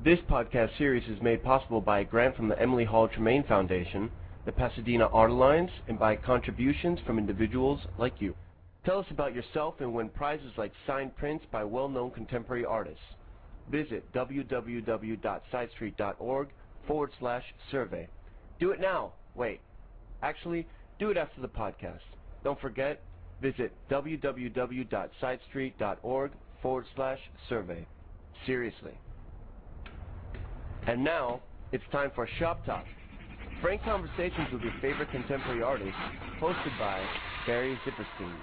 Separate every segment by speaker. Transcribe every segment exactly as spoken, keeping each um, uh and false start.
Speaker 1: This podcast series is made possible by a grant from the Emily Hall Tremaine Foundation, the Pasadena Art Alliance, and by contributions from individuals like you. Tell us about yourself and win prizes like signed prints by well-known contemporary artists. Visit www.sidestreet.org forward slash survey. Do it now. Wait. Actually, do it after the podcast. Don't forget, visit www.sidestreet.org forward slash survey. Seriously. And now, it's time for Shop Talk. Frank conversations with your favorite contemporary artists, hosted by Barry Zipperstein.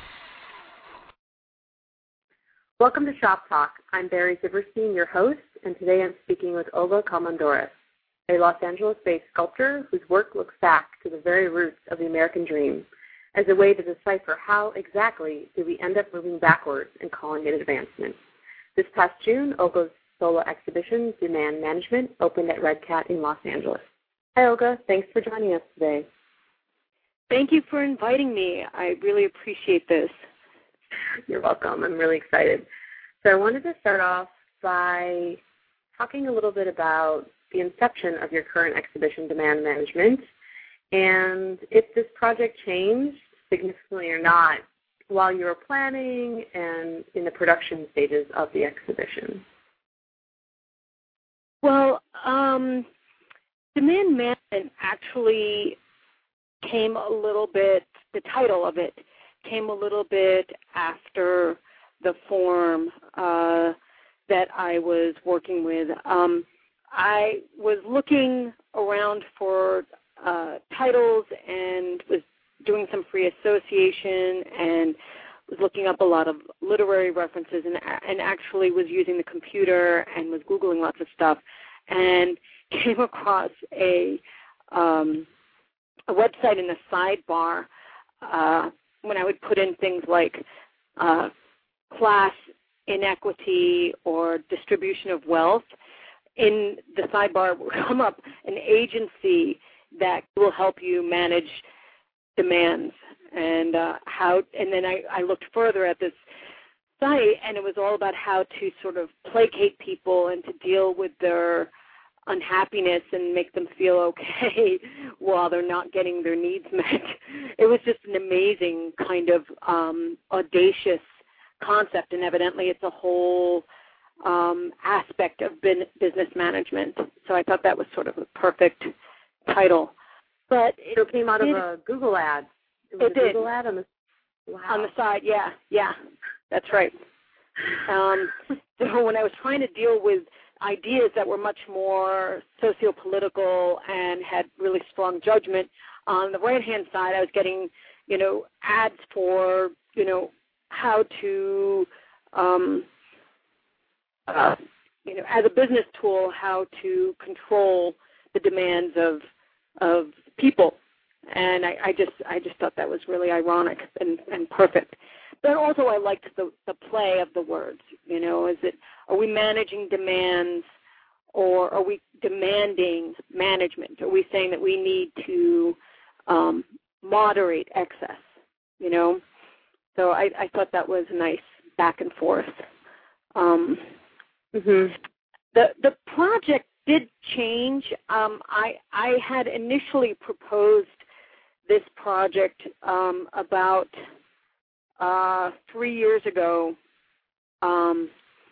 Speaker 2: Welcome to Shop Talk. I'm Barry Zipperstein, your host, and today I'm speaking with Olga Kalmandoris, a Los Angeles-based sculptor whose work looks back to the very roots of the American dream as a way to decipher how exactly do we end up moving backwards and calling it advancement. This past June, Olga's solo exhibition, Demand Management, opened at Red Cat in Los Angeles. Hi, Olga. Thanks for joining us today.
Speaker 3: Thank you for inviting me. I really appreciate this.
Speaker 2: You're welcome. I'm really excited. So I wanted to start off by talking a little bit about the inception of your current exhibition, Demand Management, and if this project changed significantly or not while you were planning and in the production stages of the exhibition.
Speaker 3: Well, um, Demand Management actually came a little bit, the title of it came a little bit after the form uh, that I was working with. Um, I was looking around for uh, titles and was doing some free association and was looking up a lot of literary references and, and actually was using the computer and was Googling lots of stuff and came across a, um, a website in the sidebar uh, when I would put in things like uh, class inequity or distribution of wealth. In the sidebar will come up an agency that will help you manage demands and uh, how. And then I, I looked further at this site, and it was all about how to sort of placate people and to deal with their unhappiness and make them feel okay while they're not getting their needs met. It was just an amazing kind of um, audacious concept, and evidently it's a whole um, aspect of bin- business management. So I thought that was sort of a perfect title. But it,
Speaker 2: so it came out
Speaker 3: it,
Speaker 2: of a Google ad. It was
Speaker 3: it
Speaker 2: a
Speaker 3: did.
Speaker 2: Google ad on the wow.
Speaker 3: on the side. Yeah, yeah, that's right. Um, so when I was trying to deal with ideas that were much more socio-political and had really strong judgment, on the right-hand side, I was getting, you know, ads for, you know, how to, um, uh, you know, as a business tool, how to control the demands of of people, and I, I just I just thought that was really ironic and, and perfect. But also, I liked the the play of the words. You know, is it are we managing demands, or are we demanding management? Are we saying that we need to um, moderate excess? You know, so I, I thought that was nice back and forth. Um,
Speaker 2: mm-hmm.
Speaker 3: The the project did change. Um, I I had initially proposed this project um, about uh, three years ago. Um,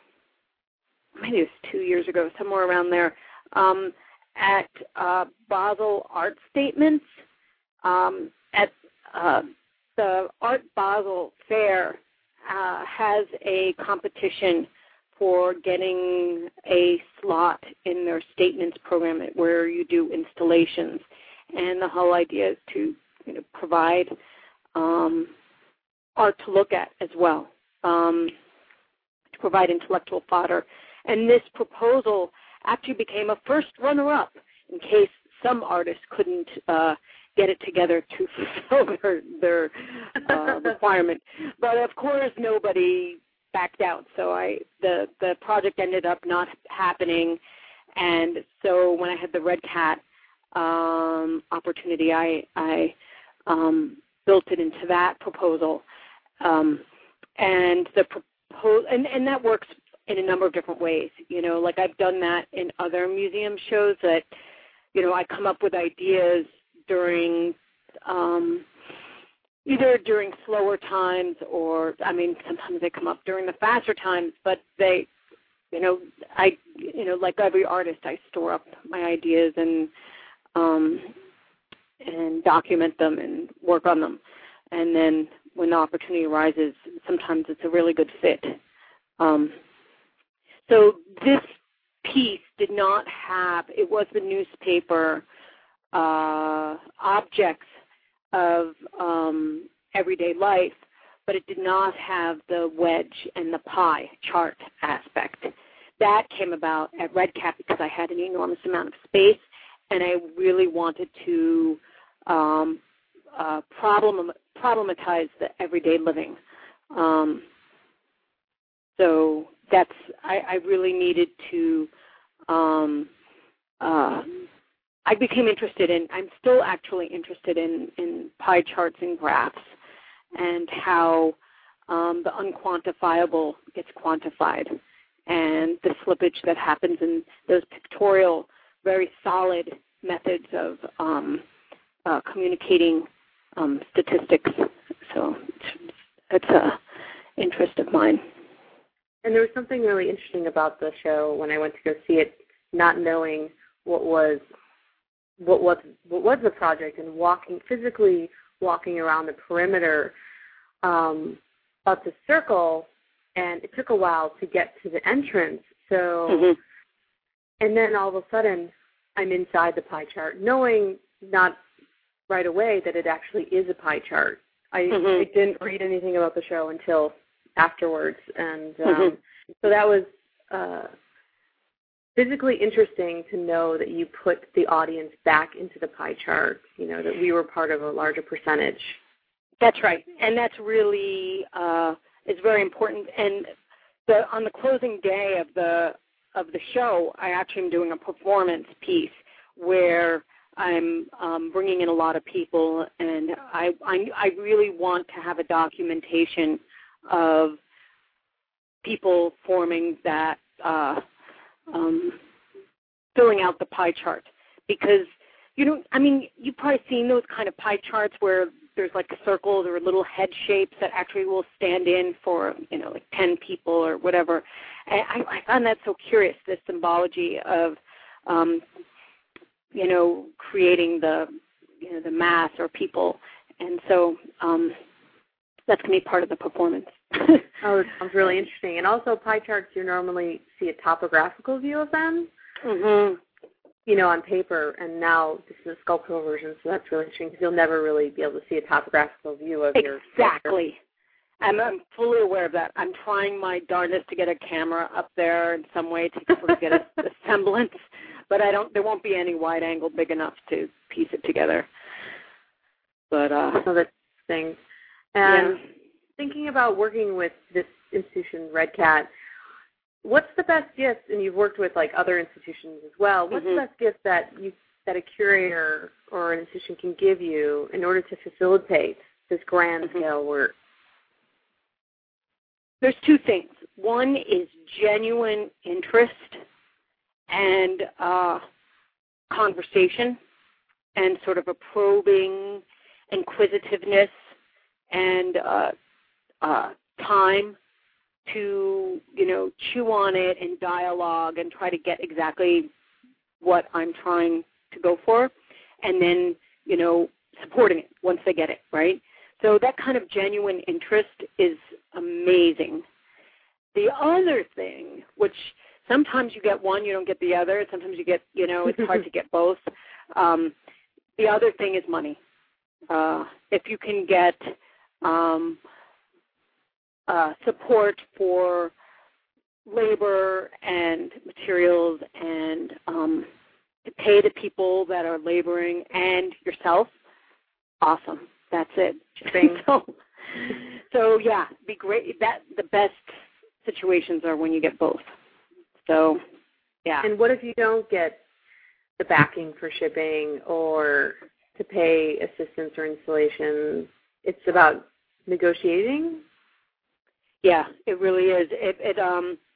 Speaker 3: maybe it was two years ago, somewhere around there, um, at uh, Basel Art Statements. Um, at uh, the Art Basel Fair uh, has a competition for getting a slot in their statements program where you do installations. And the whole idea is to, you know, provide um, art to look at as well, um, to provide intellectual fodder. And this proposal actually became a first runner-up in case some artists couldn't uh, get it together to fulfill their, their uh, requirement. But, of course, nobody backed out, so I the the project ended up not happening, and so when I had the Red Cat um, opportunity, I I um, built it into that proposal, um, and the proposal and, and that works in a number of different ways. You know, like I've done that in other museum shows that, you know, I come up with ideas during um, either during slower times or, I mean, sometimes they come up during the faster times, but they, you know, I, you know, like every artist, I store up my ideas and um, and document them and work on them. And then when the opportunity arises, sometimes it's a really good fit. Um, so this piece did not have, it was the newspaper uh, objects of um, everyday life, but it did not have the wedge and the pie chart aspect. That came about at Red Cat because I had an enormous amount of space, and I really wanted to um, uh, problem, problematize the everyday living. Um, so that's, I, I really needed to, um, uh, I became interested in, I'm still actually interested in, in pie charts and graphs and how um, the unquantifiable gets quantified and the slippage that happens in those pictorial, very solid methods of um, uh, communicating um, statistics. So it's, it's a interest of mine.
Speaker 2: And there was something really interesting about the show when I went to go see it, not knowing what was what was what was the project and walking physically walking around the perimeter um, of the circle, and it took a while to get to the entrance. So,
Speaker 3: mm-hmm.
Speaker 2: and then all of a sudden, I'm inside the pie chart, knowing not right away that it actually is a pie chart. I,
Speaker 3: mm-hmm.
Speaker 2: I didn't read anything about the show until afterwards, and um,
Speaker 3: mm-hmm.
Speaker 2: so that was uh, physically interesting to know that you put the audience back into the pie chart, you know, that we were part of a larger percentage.
Speaker 3: That's right, and that's really uh, is very important. And the, on the closing day of the of the show, I actually am doing a performance piece where I'm um, bringing in a lot of people, and I, I I really want to have a documentation of people forming that, uh, um, filling out the pie chart, because you know, I mean, you've probably seen those kind of pie charts where there's like circles or little head shapes that actually will stand in for, you know, like ten people or whatever. And I, I find that so curious, this symbology of, um, you know, creating the, you know, the mass or people. And so um, that's going to be part of the performance.
Speaker 2: Oh, it sounds really interesting. And also pie charts, you normally see a topographical view of them,
Speaker 3: mm-hmm.
Speaker 2: you know, on paper. And now this is a sculptural version, so that's really interesting because you'll never really be able to see a topographical view of your
Speaker 3: Exactly. I'm, I'm fully aware of that. I'm trying my darndest to get a camera up there in some way to sort of get a, a semblance, but I don't. There won't be any wide angle big enough to piece it together. But uh,
Speaker 2: so that's thing. And
Speaker 3: yeah.
Speaker 2: Thinking about working with this institution, Red Cat, what's the best gift? And you've worked with like other institutions as well. What's
Speaker 3: mm-hmm.
Speaker 2: the best gift that you that a curator or an institution can give you in order to facilitate this grand
Speaker 3: mm-hmm.
Speaker 2: scale work?
Speaker 3: There's two things. One is genuine interest and uh, conversation and sort of a probing inquisitiveness and uh, uh, time to, you know, chew on it and dialogue and try to get exactly what I'm trying to go for, and then, you know, supporting it once they get it, right? So that kind of genuine interest is amazing. The other thing, which sometimes you get one, you don't get the other. Sometimes you get, you know, it's hard to get both. Um, the other thing is money. Uh, if you can get um, uh, support for labor and materials and um, to pay the people that are laboring and yourself, awesome. That's it. so, so yeah, be great. That the best situations are when you get both. So, yeah.
Speaker 2: And what if you don't get the backing for shipping or to pay assistance or installation? It's about negotiating.
Speaker 3: Yeah, it really is. It, it um,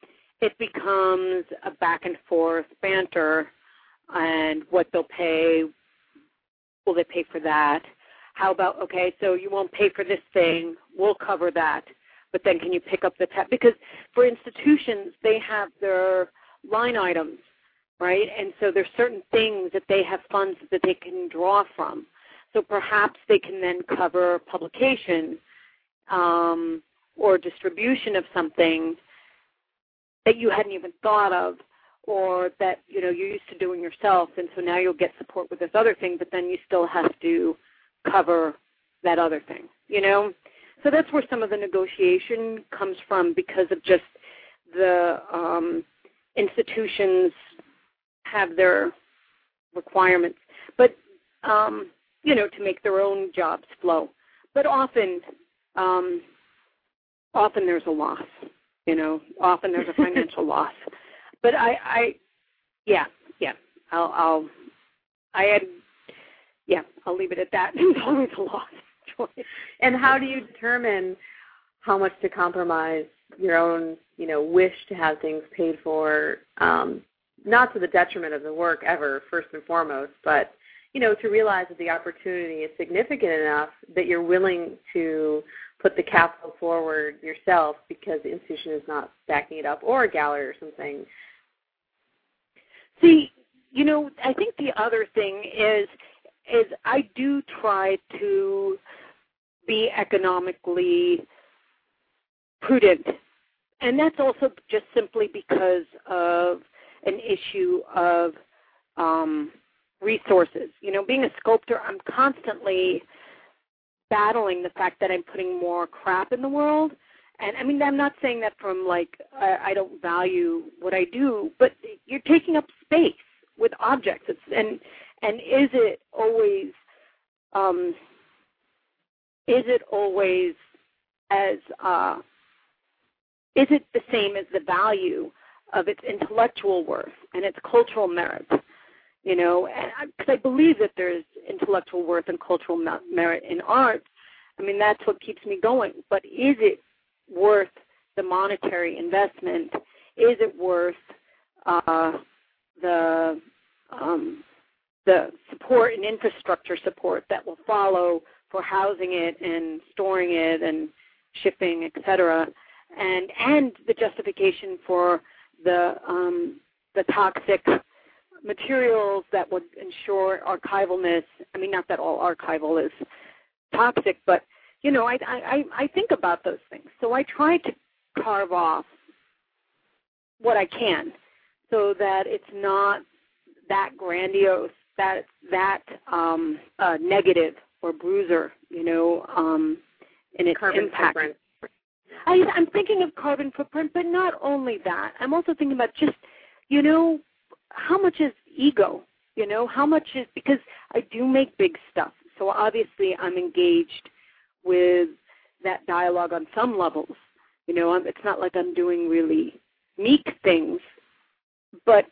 Speaker 3: it becomes a back and forth banter, and what they'll pay, will they pay for that? How about, okay, so you won't pay for this thing, we'll cover that, but then can you pick up the tab? Because for institutions, they have their line items, right? And so there's certain things that they have funds that they can draw from. So perhaps they can then cover publication um, or distribution of something that you hadn't even thought of, or that, you know, you're used to doing yourself, and so now you'll get support with this other thing, but then you still have to cover that other thing, you know? So that's where some of the negotiation comes from, because of just the um, institutions have their requirements, but, um, you know, to make their own jobs flow. But often, um, often there's a loss, you know, often there's a financial loss. But I, I, yeah, yeah, I'll, I'll, I had, yeah, I'll leave it at that. It's always a loss.
Speaker 2: And how do you determine how much to compromise your own, you know, wish to have things paid for, um, not to the detriment of the work ever, first and foremost, but, you know, to realize that the opportunity is significant enough that you're willing to put the capital forward yourself because the institution is not backing it up, or a gallery or something.
Speaker 3: See, you know, I think the other thing is, is I do try to be economically prudent. And that's also just simply because of an issue of um, resources. You know, being a sculptor, I'm constantly battling the fact that I'm putting more crap in the world. And, I mean, I'm not saying that from, like, I, I don't value what I do, but you're taking up space with objects. It's, and and is it always um, is it always as uh, is it the same as the value of its intellectual worth and its cultural merit? You know, because I, I believe that there's intellectual worth and cultural merit in art. I mean, that's what keeps me going. But is it worth the monetary investment? Is it worth uh, the um, the support and infrastructure support that will follow for housing it and storing it and shipping, et cetera, and and the justification for the um, the toxic materials that would ensure archivalness? I mean, not that all archival is toxic, but you know, I, I, I think about those things. So I try to carve off what I can so that it's not that grandiose, that that um, uh, negative or bruiser, you know, um, in its
Speaker 2: carbon
Speaker 3: impact.
Speaker 2: Footprint.
Speaker 3: I, I'm thinking of carbon footprint, but not only that. I'm also thinking about just, you know, how much is ego? You know, how much is, because I do make big stuff. So obviously I'm engaged with that dialogue on some levels. You know, I'm, it's not like I'm doing really meek things, but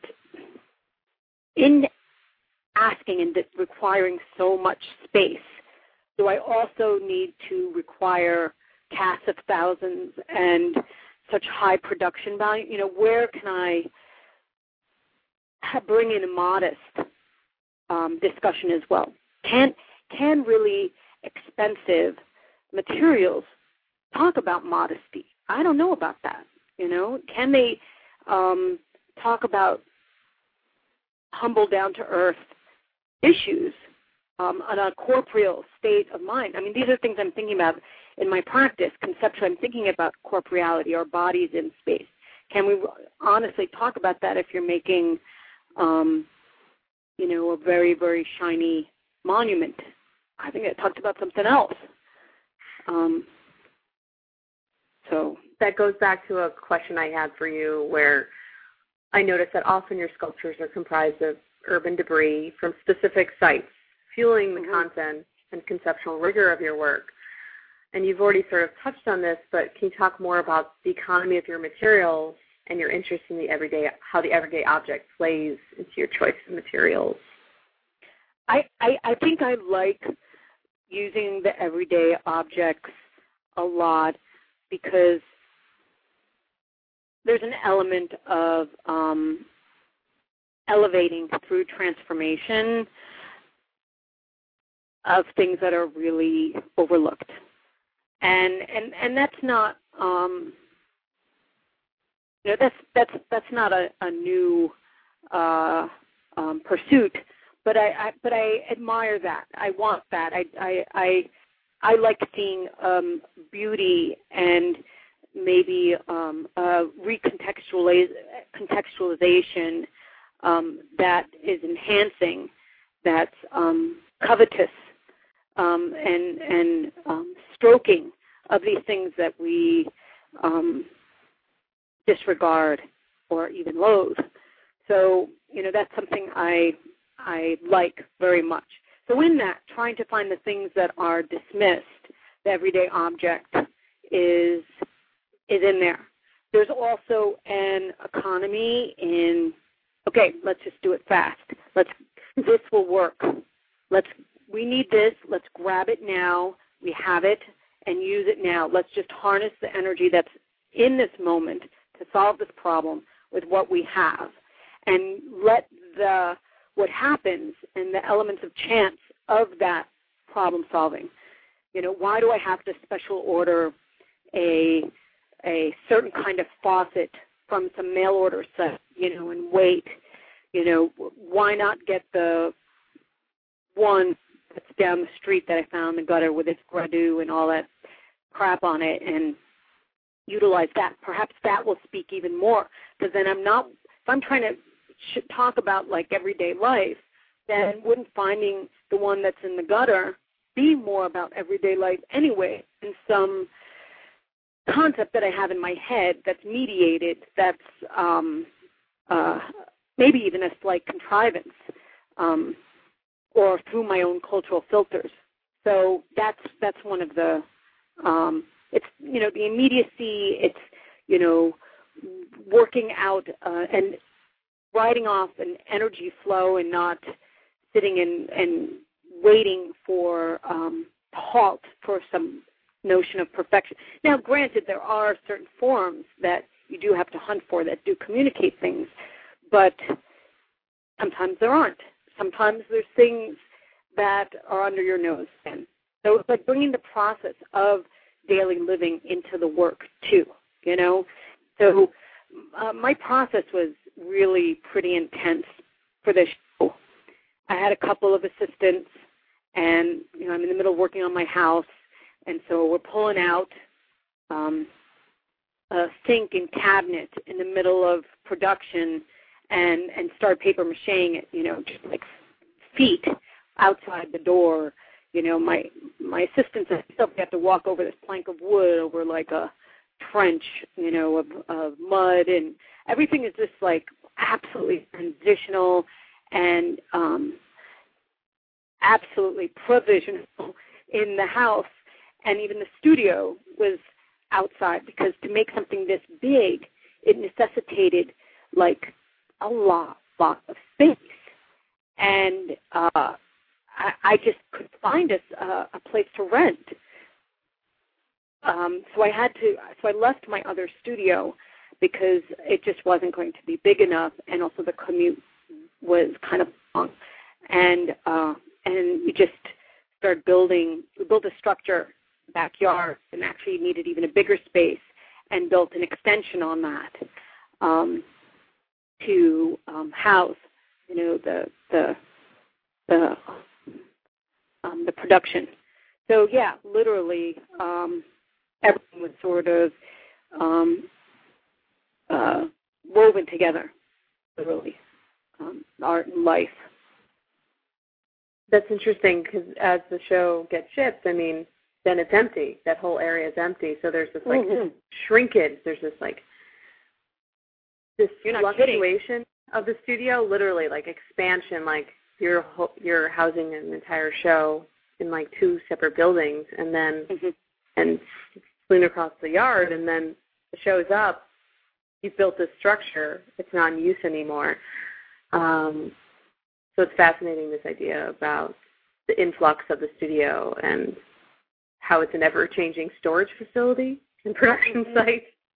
Speaker 3: in asking and requiring so much space, do I also need to require casts of thousands and such high production value? You know, where can I bring in a modest um, discussion as well? Can can really expensive materials talk about modesty? I don't know about that. You know, can they um, talk about humble, down to earth issues um, on a corporeal state of mind? I mean, these are things I'm thinking about in my practice. Conceptually, I'm thinking about corporeality, our bodies in space. Can we honestly talk about that if you're making, um, you know, a very, very shiny monument? I think it talked about something else. Um, so
Speaker 2: that goes back to a question I had for you, where I noticed that often your sculptures are comprised of urban debris from specific sites, fueling the mm-hmm. content and conceptual rigor of your work. And you've already sort of touched on this, but can you talk more about the economy of your materials and your interest in the everyday, how the everyday object plays into your choice of materials?
Speaker 3: I, I, I think I like using the everyday objects a lot because there's an element of um, elevating through transformation of things that are really overlooked. And and, and that's not um, you know that's that's that's not a, a new uh, um, pursuit, but I, I but I admire that. I want that. I I I, I like seeing um, beauty and maybe um, uh, recontextualiz- contextualization um, that is enhancing, that's um, covetous, um, and and um, stroking of these things that we um, disregard or even loathe. So, you know, that's something I I like very much. So in that, trying to find the things that are dismissed, the everyday object is is in there. There's also an economy in, okay, let's just do it fast. Let's this will work. Let's we need this. Let's grab it now. We have it and use it now. Let's just harness the energy that's in this moment to solve this problem with what we have, and let the what happens and the elements of chance of that problem solving. You know, why do I have to special order a a certain kind of faucet from some mail order set, you know, and wait? You know, why not get the one that's down the street that I found in the gutter with its gradu and all that crap on it and utilize that? Perhaps that will speak even more, because then I'm not, if I'm trying to sh- talk about like everyday life, then wouldn't finding the one that's in the gutter be more about everyday life anyway, in some concept that I have in my head that's mediated, that's um, uh, maybe even a slight contrivance, um, or through my own cultural filters. So that's that's one of the, um, it's, you know, the immediacy, it's, you know, working out uh, and riding off an energy flow and not sitting and, and waiting for um, a halt for some notion of perfection. Now, granted, there are certain forms that you do have to hunt for that do communicate things, but sometimes there aren't. Sometimes there's things that are under your nose. And so it's like bringing the process of daily living into the work too, you know. So uh, my process was really pretty intense for this show. I had a couple of assistants, and you know, I'm in the middle of working on my house, and so we're pulling out um, a sink and cabinet in the middle of production, and and start paper macheing it, you know, just like feet outside the door. You know, my my assistants and myself have to walk over this plank of wood over like a trench, you know, of, of mud, and everything is just like absolutely transitional and um, absolutely provisional in the house. And even the studio was outside, because to make something this big, it necessitated like a lot, lot of space. And uh, I, I just couldn't find us uh, a place to rent. Um, so I had to, so I left my other studio because it just wasn't going to be big enough, and also the commute was kind of long. And uh, and we just started building, we built a structure backyard and actually needed even a bigger space, and built an extension on that um, to um, house, you know, the the the um, the production. So yeah, literally um, everything was sort of um, uh, woven together, literally, um, art and life.
Speaker 2: That's interesting, because as the show gets shipped, I mean, then it's empty. That whole area is empty. So there's this like mm-hmm. shrinkage. There's this like this fluctuation of the studio, literally like expansion. Like you're you're housing an entire show in like two separate buildings, and then mm-hmm. and clean across the yard, and then the show's up. You've built this structure. It's not in use anymore. Um, so it's fascinating, this idea about the influx of the studio and how it's an ever-changing storage facility and production site.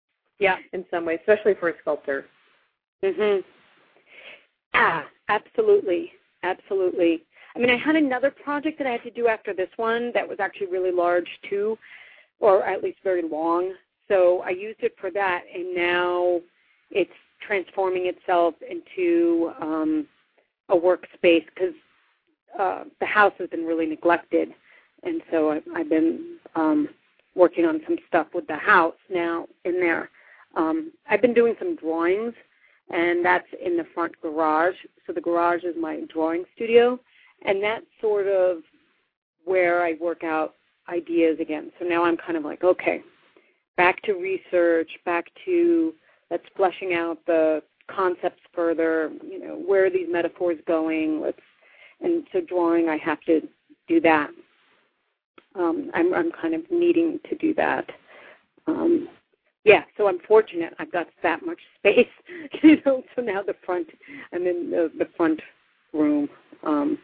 Speaker 3: Yeah.
Speaker 2: In some way, especially for a sculptor.
Speaker 3: Mhm. Ah, absolutely, absolutely. I mean, I had another project that I had to do after this one that was actually really large too, or at least very long. So I used it for that, and now it's transforming itself into um, a workspace because uh, the house has been really neglected, and so I, I've been um, working on some stuff with the house now in there. Um, I've been doing some drawings, and that's in the front garage. So the garage is my drawing studio, and that's sort of where I work out ideas again. So now I'm kind of like, okay, back to research, back to let's fleshing out the concepts further, you know, where are these metaphors going? Let's, and so drawing, I have to do that. Um, I'm, I'm kind of needing to do that. Um, yeah, so I'm fortunate. I've got that much space, you know. So now the front, I'm in the, the front room. Um,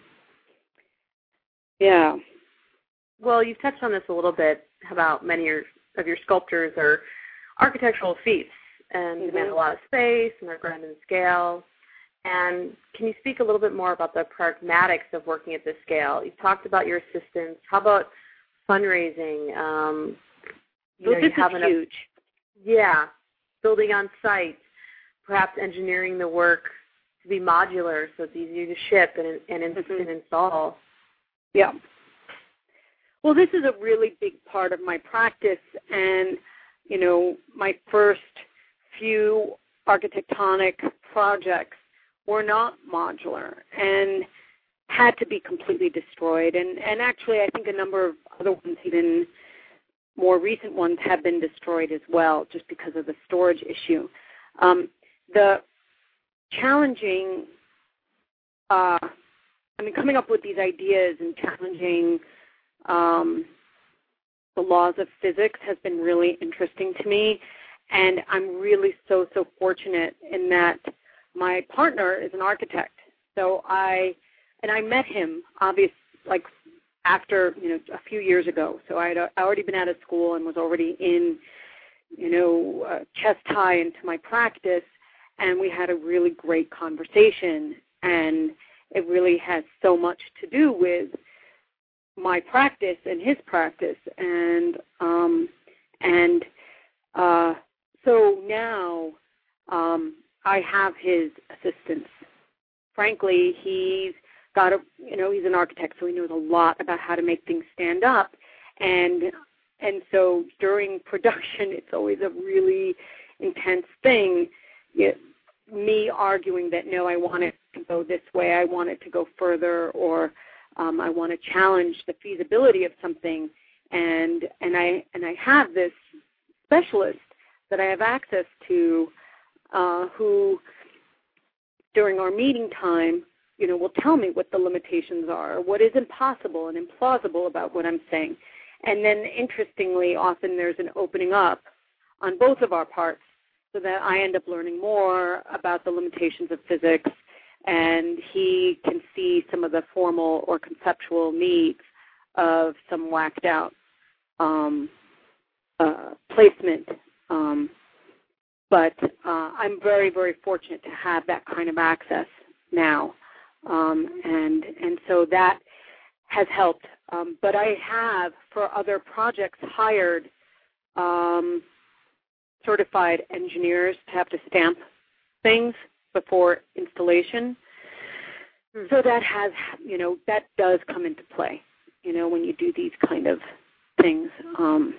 Speaker 3: yeah.
Speaker 2: Well, you've touched on this a little bit about many of your, of your sculptures are architectural feats and
Speaker 3: mm-hmm.
Speaker 2: demand a lot of space and they're grand in scale. And can you speak a little bit more about the pragmatics of working at this scale? You've talked about your assistants. How about fundraising? Um, you
Speaker 3: well,
Speaker 2: know,
Speaker 3: this
Speaker 2: you have
Speaker 3: is
Speaker 2: enough,
Speaker 3: huge.
Speaker 2: Yeah, building on site, perhaps engineering the work to be modular so it's easier to ship and, and,
Speaker 3: mm-hmm.
Speaker 2: and install.
Speaker 3: Yeah. Well, this is a really big part of my practice, and, you know, my first few architectonic projects were not modular and had to be completely destroyed. And, and actually, I think a number of other ones, even more recent ones, have been destroyed as well just because of the storage issue. Um, the challenging, uh, I mean, coming up with these ideas and challenging um, the laws of physics has been really interesting to me. And I'm really so, so fortunate in that my partner is an architect. So I, and I met him, obviously, like after, you know, a few years ago. So I had already been out of school and was already in, you know, uh, chest high into my practice. And we had a really great conversation. And it really has so much to do with my practice and his practice. And, um, and, uh, so now um, I have his assistance. Frankly, he's got a, you know, he's an architect, so he knows a lot about how to make things stand up. And and so during production, it's always a really intense thing. It, me arguing that, no, I want it to go this way, I want it to go further, or um, I want to challenge the feasibility of something. And and I and I have this specialist that I have access to, uh, who, during our meeting time, you know, will tell me what the limitations are, what is impossible and implausible about what I'm saying. And then, interestingly, often there's an opening up on both of our parts so that I end up learning more about the limitations of physics, and he can see some of the formal or conceptual needs of some whacked out um, uh, placement. Um, but uh, I'm very, very fortunate to have that kind of access now, um, and and so that has helped. Um, but I have, for other projects, hired um, certified engineers to have to stamp things before installation. Hmm. So that has, you know, that does come into play, you know, when you do these kind of things. Um,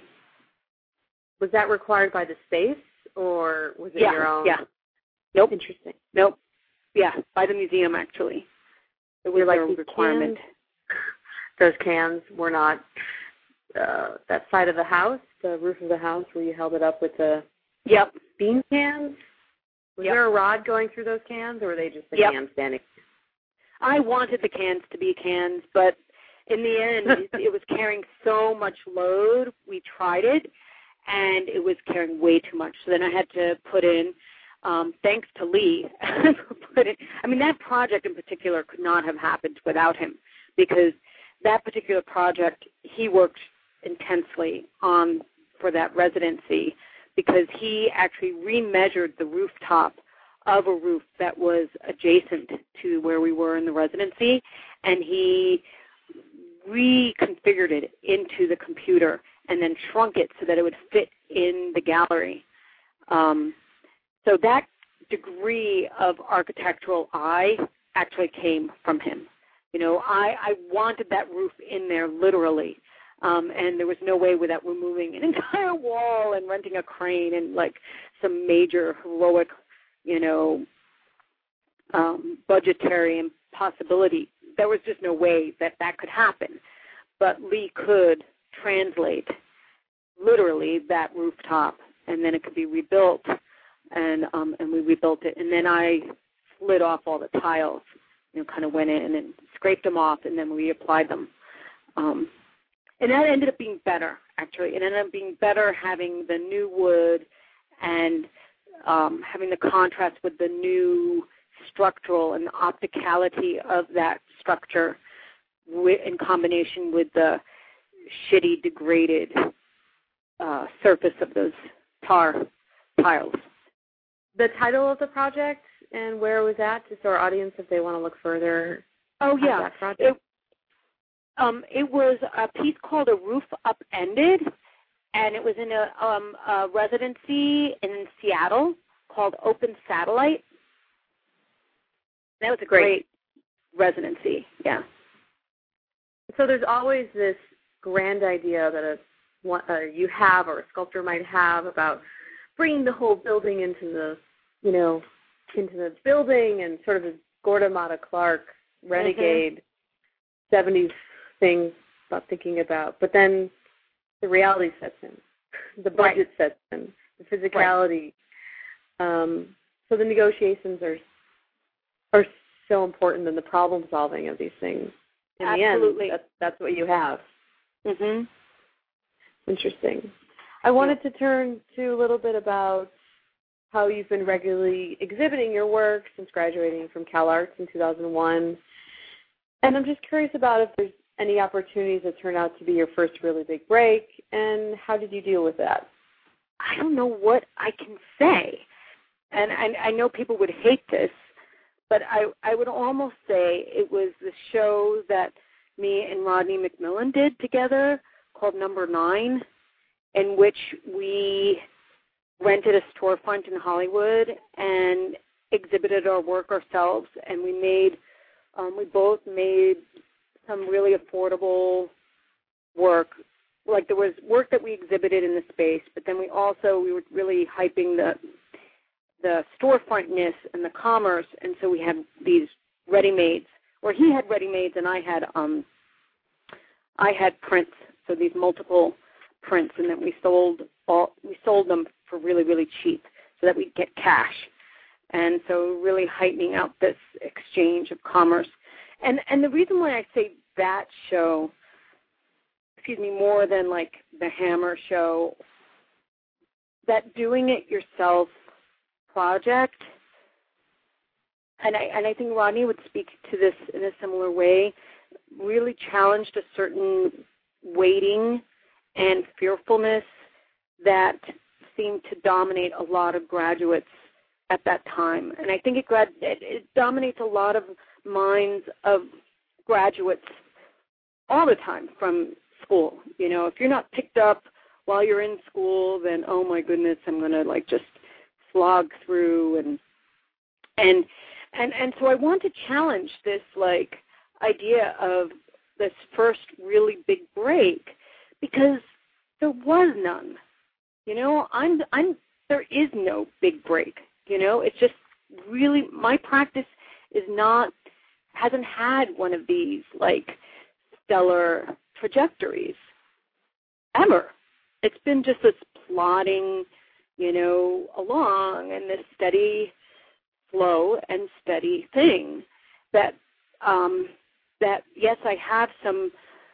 Speaker 2: Was that required by the space, or was it
Speaker 3: yeah,
Speaker 2: your own?
Speaker 3: Yeah. Nope.
Speaker 2: Interesting.
Speaker 3: Nope. Yeah, by the museum, actually. It was
Speaker 2: like
Speaker 3: a requirement.
Speaker 2: Cans, those cans were not uh, that side of the house, the roof of the house, where you held it up with the
Speaker 3: yep.
Speaker 2: bean cans? Was
Speaker 3: yep.
Speaker 2: there a rod going through those cans, or were they just the
Speaker 3: yep.
Speaker 2: cans standing?
Speaker 3: I wanted the cans to be cans, but in the end, it, it was carrying so much load. We tried it, and it was carrying way too much. So then I had to put in, um, thanks to Lee, put in, I mean, that project in particular could not have happened without him, because that particular project, he worked intensely on for that residency, because he actually remeasured the rooftop of a roof that was adjacent to where we were in the residency, and he reconfigured it into the computer and then shrunk it so that it would fit in the gallery. Um, so that degree of architectural eye actually came from him. You know, I, I wanted that roof in there literally, um, and there was no way without removing an entire wall and renting a crane and like some major heroic, you know, um, budgetary impossibility. There was just no way that that could happen. But Lee could translate literally that rooftop, and then it could be rebuilt, and um, and we rebuilt it. And then I slid off all the tiles, you know, kind of went in and scraped them off, and then we applied them. Um, and that ended up being better, actually. It ended up being better having the new wood and um, having the contrast with the new structural and the opticality of that structure in combination with the shitty, degraded uh, surface of those tar tiles.
Speaker 2: The title of the project and where it was at, just our audience, if they want to look further.
Speaker 3: Oh, yeah.
Speaker 2: That project.
Speaker 3: It, um, it was a piece called A Roof Upended, and it was in a, um, a residency in Seattle called Open Satellite. That was a great, great residency, yeah.
Speaker 2: So there's always this grand idea that a, uh, you have or a sculptor might have about bringing the whole building into the, you know, into the building and sort of a Gordon Clark renegade mm-hmm. seventies thing about thinking about. But then the reality sets in, the budget right. sets in, the physicality. Right. Um, so the negotiations are are so important in the problem solving of these things. In
Speaker 3: Absolutely.
Speaker 2: the end, that's, that's what you have.
Speaker 3: Mhm.
Speaker 2: Interesting. I wanted to turn to a little bit about how you've been regularly exhibiting your work since graduating from CalArts in two thousand one. And I'm just curious about if there's any opportunities that turn out to be your first really big break, and how did you deal with that?
Speaker 3: I don't know what I can say. And I, I know people would hate this, but I, I would almost say it was the show that me and Rodney McMillan did together called Number Nine, in which we rented a storefront in Hollywood and exhibited our work ourselves, and we made, um, we both made some really affordable work. Like there was work that we exhibited in the space, but then we also, we were really hyping the the storefrontness and the commerce, and so we had these ready-mades, or he had ready-mades and I had um, I had prints, so these multiple prints, and then we sold all we sold them for really, really cheap so that we'd get cash. And so really heightening out this exchange of commerce. And and the reason why I say that show, excuse me, more than like the Hammer show, that doing it yourself project, and I and I think Rodney would speak to this in a similar way, really challenged a certain waiting and fearfulness that seemed to dominate a lot of graduates at that time. And I think it, grad, it, it dominates a lot of minds of graduates all the time from school. You know, if you're not picked up while you're in school, then, oh my goodness, I'm going to like just slog through. And, and, and, and so I want to challenge this like idea of this first really big break, because there was none. You know, I'm, I'm, there is no big break. You know, it's just really, my practice is not, hasn't had one of these, like, stellar trajectories ever. It's been just this plodding, you know, along and this steady flow and steady thing that, um, that yes, I have some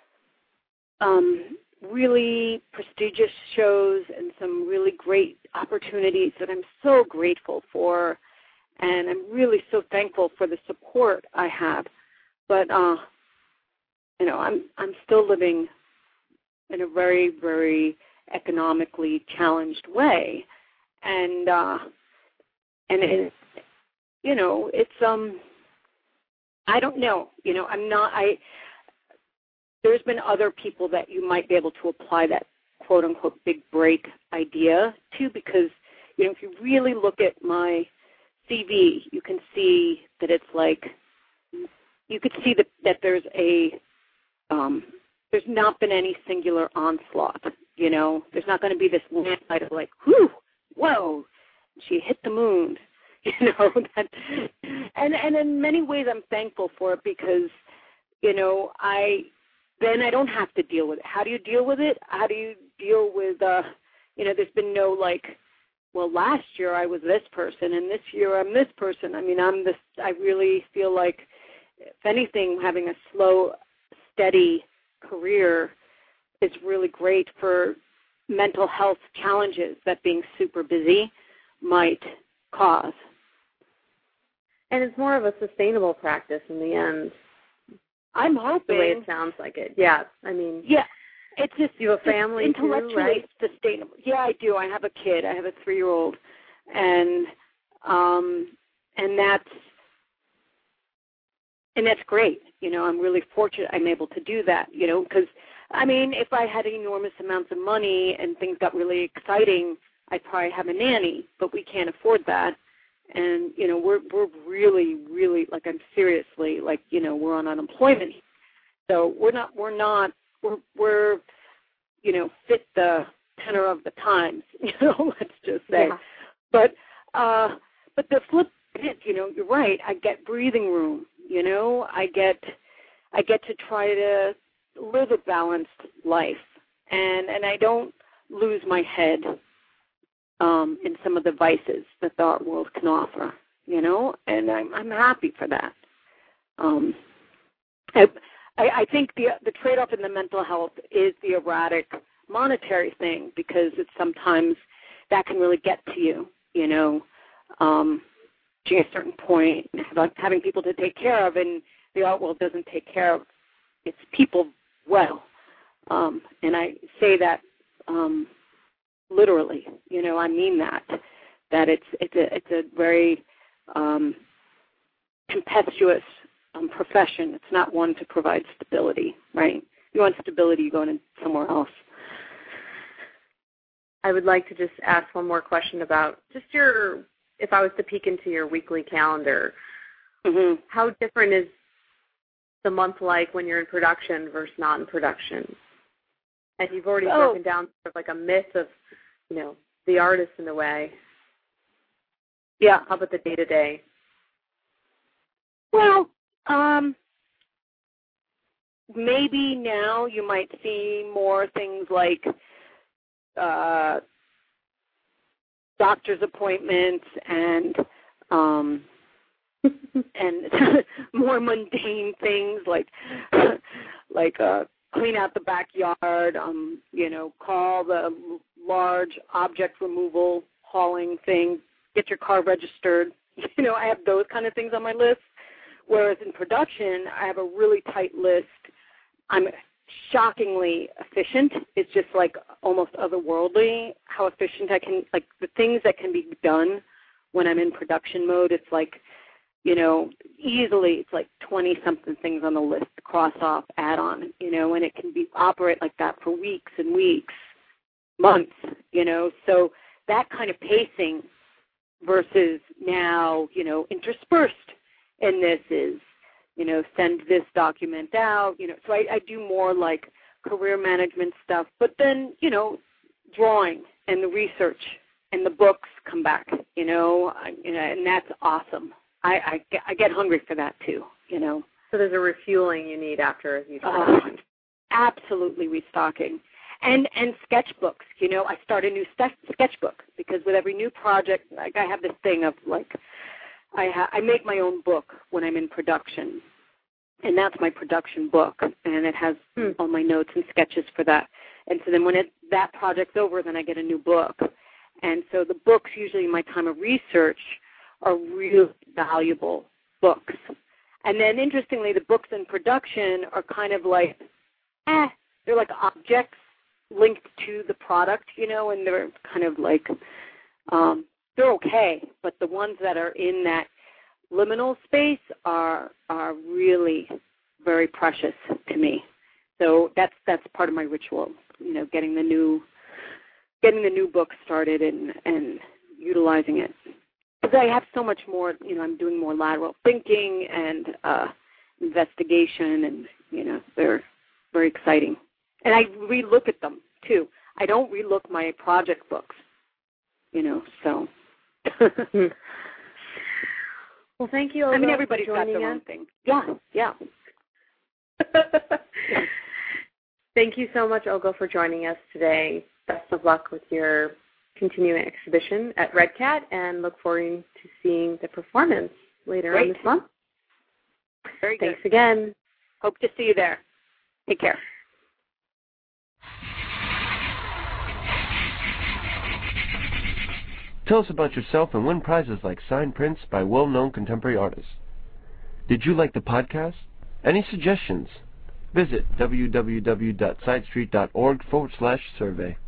Speaker 3: um, really prestigious shows and some really great opportunities that I'm so grateful for, and I'm really so thankful for the support I have. But uh, you know, I'm I'm still living in a very, very economically challenged way, and uh, and it, you know, it's um, I don't know, you know, I'm not I. There's been other people that you might be able to apply that quote unquote big break idea to, because you know, if you really look at my C V, you can see that it's like you could see that that there's a um, there's not been any singular onslaught. You know, there's not going to be this landslide of like, whew, whoa, she hit the moon. You know, that, and and in many ways I'm thankful for it, because you know I then I don't have to deal with it. How do you deal with it? How do you deal with uh, you know, there's been no like, well, last year I was this person and this year I'm this person. I mean, I'm this. I really feel like, if anything, having a slow, steady career is really great for mental health challenges that being super busy might cause.
Speaker 2: And it's more of a sustainable practice in the end.
Speaker 3: I'm hoping.
Speaker 2: The way it sounds like it. Yeah. I mean.
Speaker 3: Yeah. It's just
Speaker 2: you have a family
Speaker 3: intellectually
Speaker 2: too, right?
Speaker 3: sustainable. Yeah, I do. I have a kid. I have a three-year-old, and um, and that's and that's great. You know, I'm really fortunate I'm able to do that. You know, because I mean, if I had enormous amounts of money and things got really exciting, I'd probably have a nanny. But we can't afford that, and you know, we're we're really, really like I'm seriously like you know we're on unemployment, so we're not we're not. We're, we're, you know, fit the tenor of the times, you know, let's just say.
Speaker 2: Yeah.
Speaker 3: But, uh, but the flip is, you know, you're right. I get breathing room, you know. I get, I get to try to live a balanced life, and and I don't lose my head um, in some of the vices that the art world can offer, you know. And I'm I'm happy for that. Um, I, I, I think the the trade-off in the mental health is the erratic monetary thing, because it's sometimes that can really get to you, you know, um, to a certain point, having people to take care of, and the art world doesn't take care of its people well. Um, and I say that um, literally, you know, I mean that, that it's it's a it's a very um, tempestuous Um, profession. It's not one to provide stability, right? You want stability, you go in somewhere else.
Speaker 2: I would like to just ask one more question about just your, if I was to peek into your weekly calendar,
Speaker 3: mm-hmm.
Speaker 2: how different is the month like when you're in production versus not in production? And you've already
Speaker 3: oh.
Speaker 2: broken down sort of like a myth of, you know, the artist in a way.
Speaker 3: Yeah.
Speaker 2: How about the day-to-day?
Speaker 3: Well, Um, maybe now you might see more things like uh, doctor's appointments and um, and more mundane things like like uh, clean out the backyard, um, you know, call the large object removal hauling thing, get your car registered. You know, I have those kind of things on my list. Whereas in production, I have a really tight list. I'm shockingly efficient. It's just like almost otherworldly how efficient I can, like the things that can be done when I'm in production mode. It's like, you know, easily it's like twenty-something things on the list, cross off, add on, you know, and it can be operate like that for weeks and weeks, months, you know. So that kind of pacing versus now, you know, interspersed. And this is, you know, send this document out, you know. So I, I do more like career management stuff. But then, you know, drawing and the research and the books come back, you know, I, you know, and that's awesome. I, I, get, I get hungry for that too, you know.
Speaker 2: So there's a refueling you need after you
Speaker 3: uh, absolutely restocking. And and sketchbooks, you know, I start a new st- sketchbook because with every new project, like I have this thing of like, I, ha- I make my own book when I'm in production, and that's my production book, and it has
Speaker 2: hmm.
Speaker 3: all my notes and sketches for that. And so then when it, that project's over, then I get a new book. And so the books, usually in my time of research, are really valuable books. And then interestingly, the books in production are kind of like, eh, they're like objects linked to the product, you know, and they're kind of like, Um, they're okay, but the ones that are in that liminal space are are really very precious to me. So that's that's part of my ritual. You know, getting the new getting the new book started and and utilizing it. Because I have so much more. You know, I'm doing more lateral thinking and uh, investigation, and you know, they're very exciting. And I relook at them too. I don't relook my project books. You know, so.
Speaker 2: Well, thank you, Olga.
Speaker 3: I mean, everybody's
Speaker 2: for
Speaker 3: got their
Speaker 2: us.
Speaker 3: own thing. Yeah, yeah.
Speaker 2: Thank you so much, Olga, for joining us today. Best of luck with your continuing exhibition at Red Cat, and look forward to seeing the performance later
Speaker 3: Great.
Speaker 2: on this month.
Speaker 3: Very
Speaker 2: Thanks
Speaker 3: good.
Speaker 2: again.
Speaker 3: Hope to see you there. Take care.
Speaker 1: Tell us about yourself and win prizes like signed prints by well-known contemporary artists. Did you like the podcast? Any suggestions? Visit www.sidestreet.org forward slash survey.